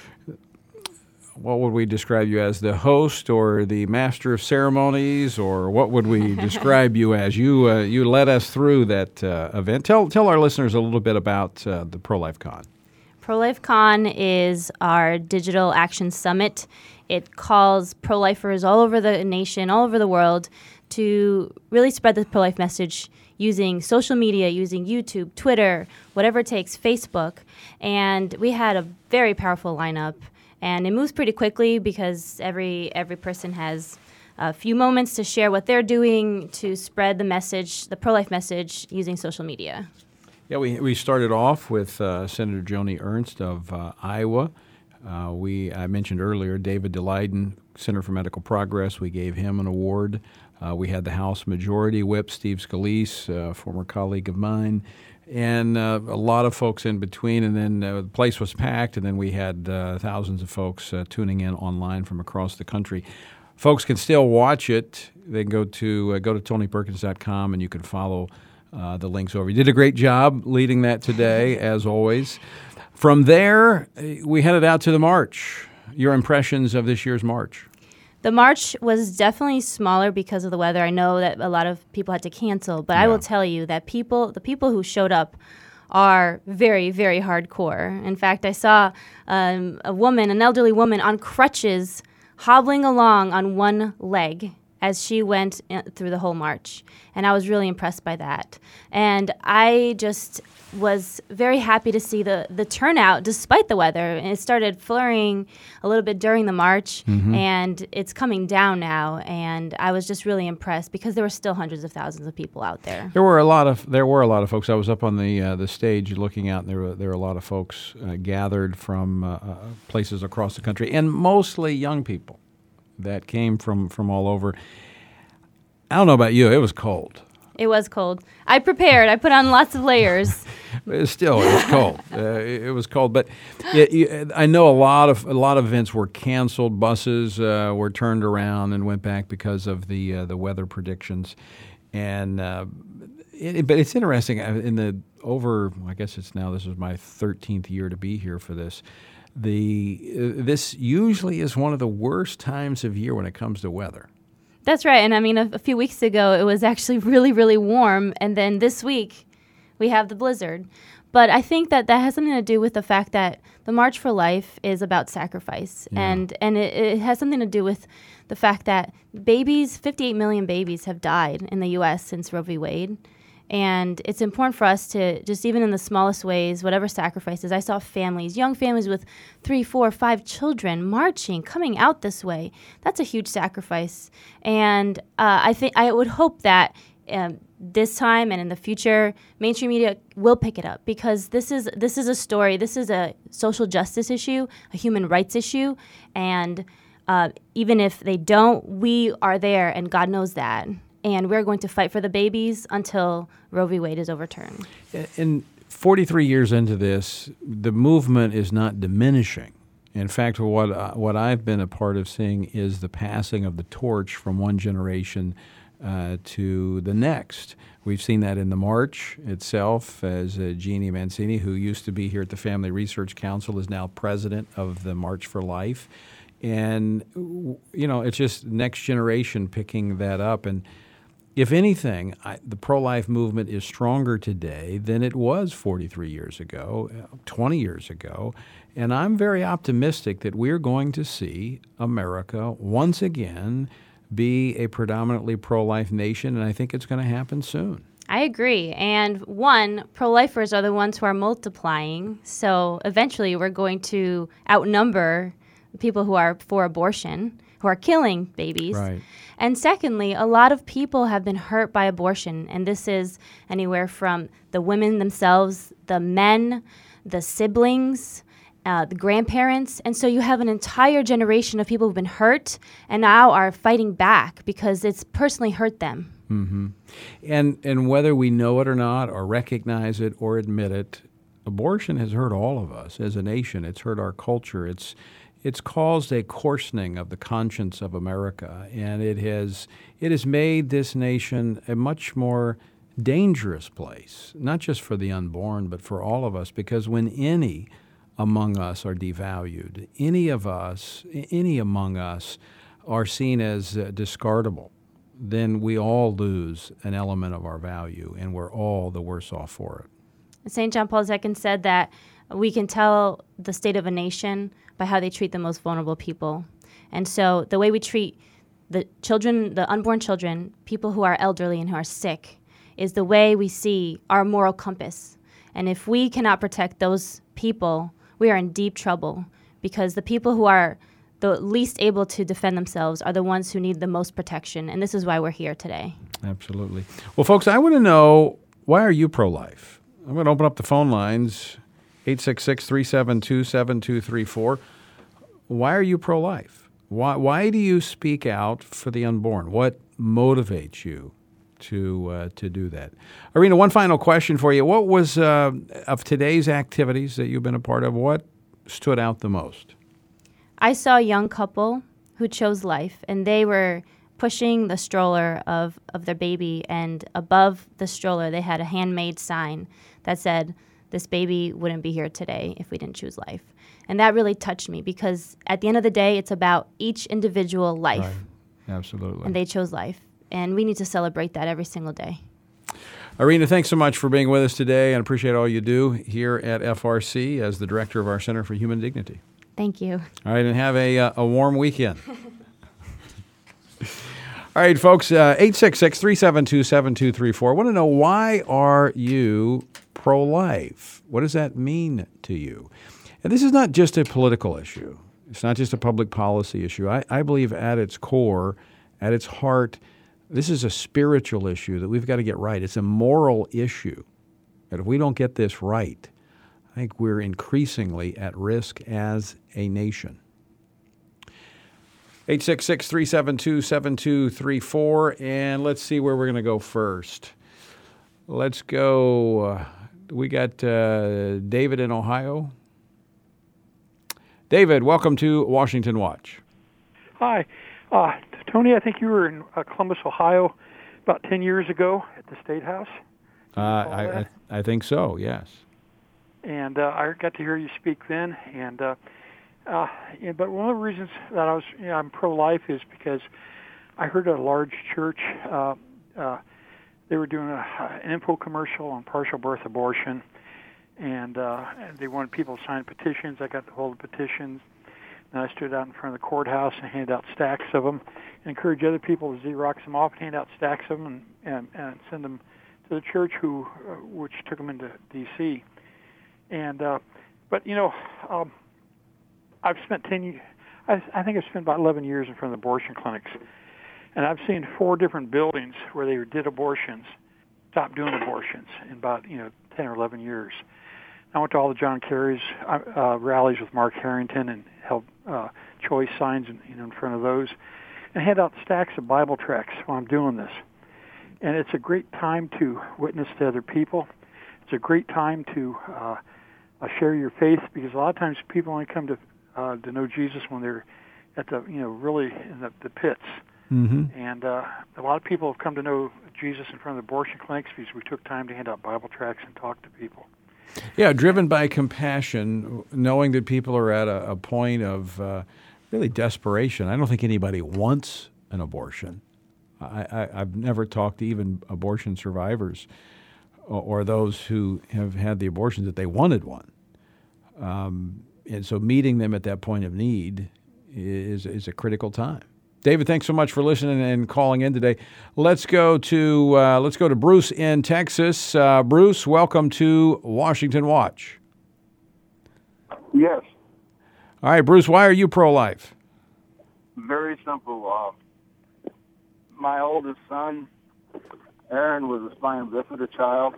what would we describe you as, the host or the master of ceremonies, or what would we describe you as? You uh, you led us through that uh, event. Tell, tell our listeners a little bit about uh, the Pro-Life Con. Pro-Life Con is our digital action summit. It calls pro-lifers all over the nation, all over the world, to really spread the pro-life message using social media, using YouTube, Twitter, whatever it takes, Facebook. And we had a very powerful lineup. And it moves pretty quickly because every every person has a few moments to share what they're doing to spread the message, the pro-life message, using social media. Yeah, we we started off with uh, Senator Joni Ernst of uh, Iowa. Uh, we I mentioned earlier David DeLeiden, Center for Medical Progress. We gave him an award. Uh, we had the House Majority Whip, Steve Scalise, a former colleague of mine, and uh, a lot of folks in between. And then uh, the place was packed, and then we had uh, thousands of folks uh, tuning in online from across the country. Folks can still watch it. They can go to uh, go to tony perkins dot com, and you can follow uh, the links over. You did a great job leading that today, as always. From there, we headed out to the march. Your impressions of this year's march? The march was definitely smaller because of the weather. I know that a lot of people had to cancel, but yeah. I will tell you that people, the people who showed up are very, very hardcore. In fact, I saw um, a woman, an elderly woman on crutches, hobbling along on one leg as she went in through the whole march. And I was really impressed by that. And I just was very happy to see the, the turnout despite the weather. And it started flurrying a little bit during the march, Mhm. and it's coming down now. And I was just really impressed because there were still hundreds of thousands of people out there. There were a lot of there were a lot of folks. I was up on the uh, the stage looking out, and there were there were a lot of folks uh, gathered from uh, uh, places across the country, and mostly young people that came from from all over. I don't know about you. It was cold. It was cold. I prepared. I put on lots of layers. Still, it was cold. uh, it, it was cold, but it, you, I know a lot of a lot of events were canceled. Buses uh, were turned around and went back because of the uh, the weather predictions. And uh, it, but it's interesting. In the over, I guess it's now. This is my thirteenth year to be here for this. The uh, this usually is one of the worst times of year when it comes to weather. That's right. And I mean, a, a few weeks ago, it was actually really, really warm. And then this week, we have the blizzard. But I think that that has something to do with the fact that the March for Life is about sacrifice. Yeah. And, and it, it has something to do with the fact that babies, fifty-eight million babies have died in the U S since Roe v. Wade. And it's important for us to just, even in the smallest ways, whatever sacrifices. I saw families, young families with three, four, five children marching, coming out this way. That's a huge sacrifice. And uh, I think I would hope that um, this time and in the future, mainstream media will pick it up, because this is this is a story. This is a social justice issue, a human rights issue, and uh, even if they don't, we are there, and God knows that. And we're going to fight for the babies until Roe v. Wade is overturned. And forty-three years into this, the movement is not diminishing. In fact, what uh, what I've been a part of seeing is the passing of the torch from one generation uh, to the next. We've seen that in the march itself, as uh, Jeannie Mancini, who used to be here at the Family Research Council, is now president of the March for Life. And, you know, it's just next generation picking that up. And if anything, I, the pro-life movement is stronger today than it was forty-three years ago, twenty years ago. And I'm very optimistic that we're going to see America once again be a predominantly pro-life nation, and I think it's going to happen soon. I agree. And one, pro-lifers are the ones who are multiplying. So eventually we're going to outnumber people who are for abortion, who are killing babies. Right. And secondly, a lot of people have been hurt by abortion. And this is anywhere from the women themselves, the men, the siblings, uh, the grandparents. And so you have an entire generation of people who've been hurt and now are fighting back because it's personally hurt them. Mm-hmm. And and whether we know it or not, or recognize it or admit it, abortion has hurt all of us as a nation. It's hurt our culture. It's It's caused a coarsening of the conscience of America, and it has it has made this nation a much more dangerous place, not just for the unborn, but for all of us, because when any among us are devalued, any of us, any among us are seen as uh, discardable, then we all lose an element of our value, and we're all the worse off for it. Saint John Paul the Second said that we can tell the state of a nation by how they treat the most vulnerable people. And so the way we treat the children, the unborn children, people who are elderly and who are sick, is the way we see our moral compass. And if we cannot protect those people, we are in deep trouble, because the people who are the least able to defend themselves are the ones who need the most protection. And this is why we're here today. Absolutely. Well, folks, I want to know, why are you pro-life? I'm going to open up the phone lines, eight six six, three seven two, seven two three four. Why are you pro-life? Why, why do you speak out for the unborn? What motivates you to uh, to do that? Irina, one final question for you. What was, uh, of today's activities that you've been a part of, what stood out the most? I saw a young couple who chose life, and they were pushing the stroller of, of their baby, and above the stroller they had a handmade sign that said, "This baby wouldn't be here today if we didn't choose life." And that really touched me, because at the end of the day, it's about each individual life. Right. Absolutely. And they chose life. And we need to celebrate that every single day. Irina, thanks so much for being with us today, and appreciate all you do here at F R C as the director of our Center for Human Dignity. Thank you. All right, and have a, uh, a warm weekend. All right, folks, uh, eight six six, three seven two, seven two three four. I want to know, why are you pro-life? What does that mean to you? And this is not just a political issue. It's not just a public policy issue. I, I believe at its core, at its heart, this is a spiritual issue that we've got to get right. It's a moral issue. And if we don't get this right, I think we're increasingly at risk as a nation. eight six six, three seven two, seven two three four, and let's see where we're going to go first. Let's go, uh, we got uh, David in Ohio. David, welcome to Washington Watch. Hi. Uh, Tony, I think you were in uh, Columbus, Ohio about ten years ago at the State House. Uh, I, I I think so, yes. And uh, I got to hear you speak then. And uh, uh, yeah, But one of the reasons that I was, you know, I'm pro-life is because I heard a large church, uh, uh, they were doing a, an info commercial on partial birth abortion. And, uh, and they wanted people to sign petitions. I got to hold the petitions. And I stood out in front of the courthouse and handed out stacks of them, and encouraged other people to Xerox them off and hand out stacks of them and, and, and send them to the church, who, uh, which took them into D C And uh, but you know, um, I've spent ten years. I, I think I've spent about eleven years in front of abortion clinics, and I've seen four different buildings where they did abortions, stopped doing abortions in about you know ten or eleven years. I went to all the John Kerry's uh, rallies with Mark Harrington and held uh, choice signs in, you know, in front of those, and hand out stacks of Bible tracts while I'm doing this. And it's a great time to witness to other people. It's a great time to uh, uh, share your faith, because a lot of times people only come to uh, to know Jesus when they're at the you know really in the, the pits. Mm-hmm. And uh, a lot of people have come to know Jesus in front of the abortion clinics because we took time to hand out Bible tracts and talk to people. Yeah, driven by compassion, knowing that people are at a, a point of uh, really desperation. I don't think anybody wants an abortion. I, I, I've never talked to even abortion survivors or, or those who have had the abortions that they wanted one. Um, and so meeting them at that point of need is is a critical time. David, thanks so much for listening and calling in today. Let's go to uh, let's go to Bruce in Texas. Uh, Bruce, welcome to Washington Watch. Yes. All right, Bruce, why are you pro-life? Very simple. Uh, my oldest son, Aaron, was a spina bifida child,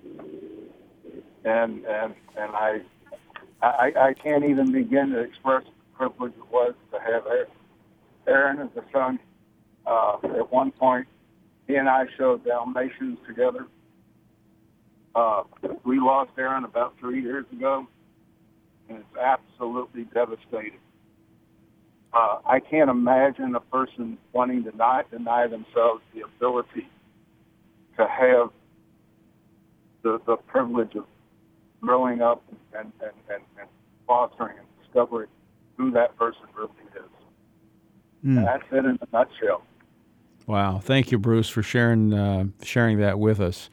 and and and I, I I can't even begin to express the privilege it was to have Aaron. Aaron as a son. Uh, at one point, he and I showed Dalmatians together. Uh, we lost Aaron about three years ago, and it's absolutely devastating. Uh, I can't imagine a person wanting to not deny themselves the ability to have the, the privilege of growing up and, and, and, and fostering and discovering who that person really is. Mm. That's it in a nutshell. Wow. Thank you, Bruce, for sharing uh, sharing that with us.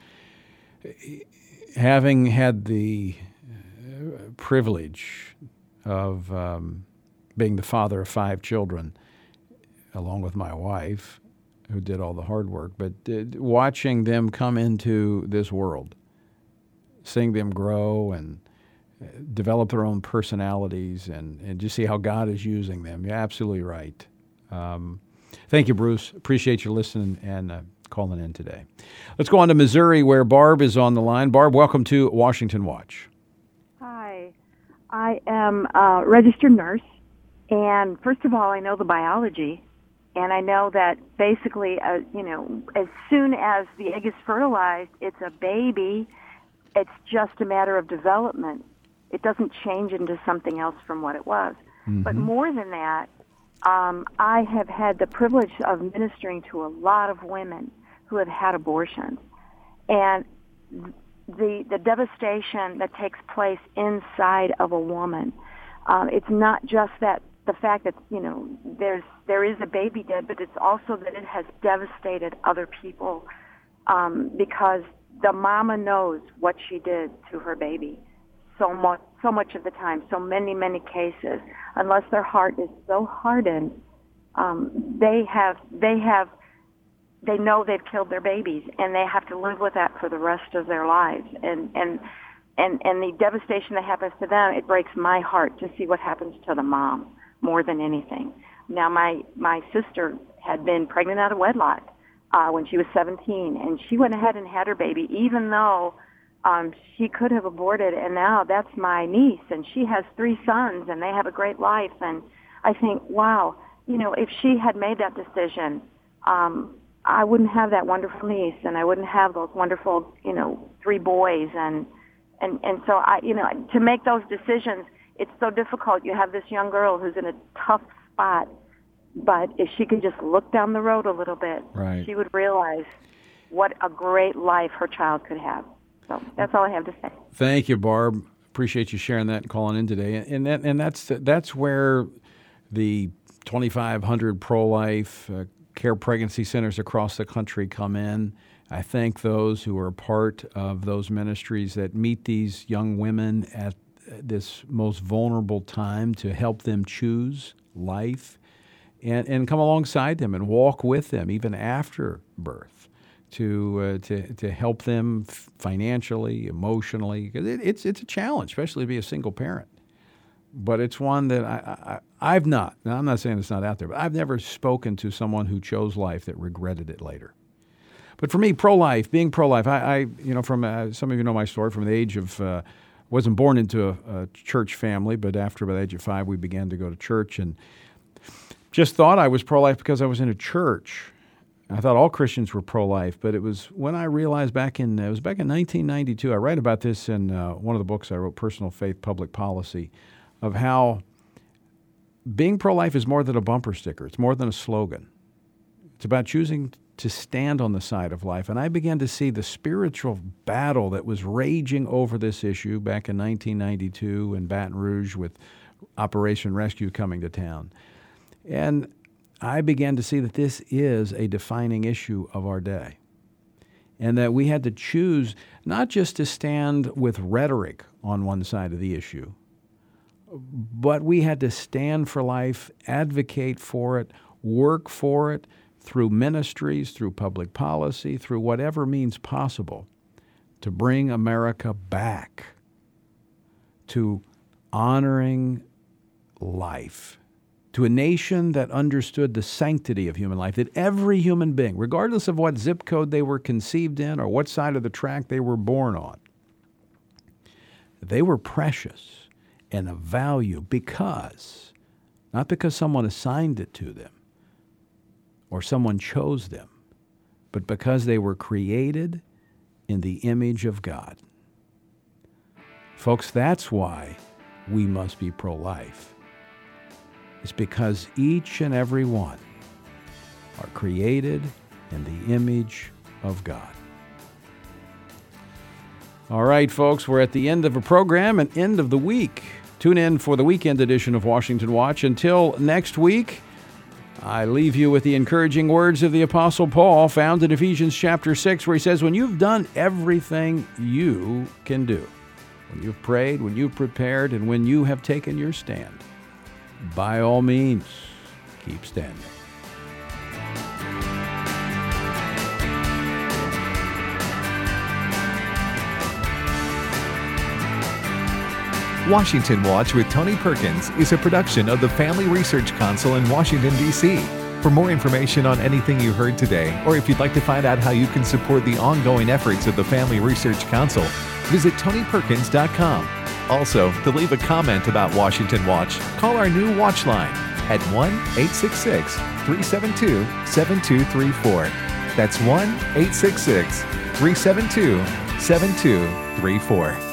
Having had the privilege of um, being the father of five children, along with my wife, who did all the hard work, but uh, watching them come into this world, seeing them grow and develop their own personalities, and, and just see how God is using them. You're absolutely right. Um, thank you, Bruce. Appreciate you listening and uh, calling in today. Let's go on to Missouri, where Barb is on the line. Barb, welcome to Washington Watch. Hi. I am a registered nurse, and first of all, I know the biology, and I know that basically, uh, you know, as soon as the egg is fertilized, it's a baby. It's just a matter of development. It doesn't change into something else from what it was. Mm-hmm. But more than that, Um, I have had the privilege of ministering to a lot of women who have had abortions, and the the devastation that takes place inside of a woman. Um, it's not just that the fact that you know there's there is a baby dead, but it's also that it has devastated other people um, because the mama knows what she did to her baby so much, so much of the time, so many, many cases. Unless their heart is so hardened, um, they have, they have, they know they've killed their babies, and they have to live with that for the rest of their lives. And and and and the devastation that happens to them, it breaks my heart to see what happens to the mom more than anything. Now, my my sister had been pregnant out of wedlock uh, when she was seventeen, and she went ahead and had her baby, even though um, she could have aborted. And now that's my niece, and she has three sons, and they have a great life. And I think, wow, you know, if she had made that decision, um, I wouldn't have that wonderful niece, and I wouldn't have those wonderful, you know, three boys. And and and so I, you know, to make those decisions, it's so difficult. You have this young girl who's in a tough spot. But if she could just look down the road a little bit, right. she would realize what a great life her child could have. So that's all I have to say. Thank you, Barb. Appreciate you sharing that and calling in today. And that, and that's that's where the twenty-five hundred pro-life uh, care pregnancy centers across the country come in. I thank those who are part of those ministries that meet these young women at this most vulnerable time to help them choose life. And, and come alongside them and walk with them even after birth to uh, to to help them financially, emotionally. Because it, it's it's a challenge, especially to be a single parent. But it's one that I, I I've not. Now I'm not saying it's not out there, but I've never spoken to someone who chose life that regretted it later. But for me, pro-life, being pro-life, I, I you know from uh, some of you know my story from the age of. Uh, wasn't born into a, a church family, but after about the age of five, we began to go to church and. Just thought I was pro-life because I was in a church. I thought all Christians were pro-life, but it was when I realized back in, it was back in nineteen ninety-two, I write about this in uh, one of the books I wrote, Personal Faith, Public Policy, of how being pro-life is more than a bumper sticker. It's more than a slogan. It's about choosing to stand on the side of life. And I began to see the spiritual battle that was raging over this issue back in nineteen ninety-two in Baton Rouge with Operation Rescue coming to town. And I began to see that this is a defining issue of our day, and that we had to choose not just to stand with rhetoric on one side of the issue, but we had to stand for life, advocate for it, work for it through ministries, through public policy, through whatever means possible to bring America back to honoring life. To a nation that understood the sanctity of human life, that every human being, regardless of what zip code they were conceived in or what side of the track they were born on, they were precious and of value because, not because someone assigned it to them or someone chose them, but because they were created in the image of God. Folks, that's why we must be pro-life. It's because each and every one are created in the image of God. All right, folks, we're at the end of a program and end of the week. Tune in for the weekend edition of Washington Watch. Until next week, I leave you with the encouraging words of the Apostle Paul found in Ephesians chapter six, where he says, when you've done everything you can do, when you've prayed, when you've prepared, and when you have taken your stand, by all means, keep standing. Washington Watch with Tony Perkins is a production of the Family Research Council in Washington, D C For more information on anything you heard today, or if you'd like to find out how you can support the ongoing efforts of the Family Research Council, visit tony perkins dot com. Also, to leave a comment about Washington Watch, call our new Watch line at one eight six six, three seven two, seven two three four. That's one eight six six, three seven two, seven two three four.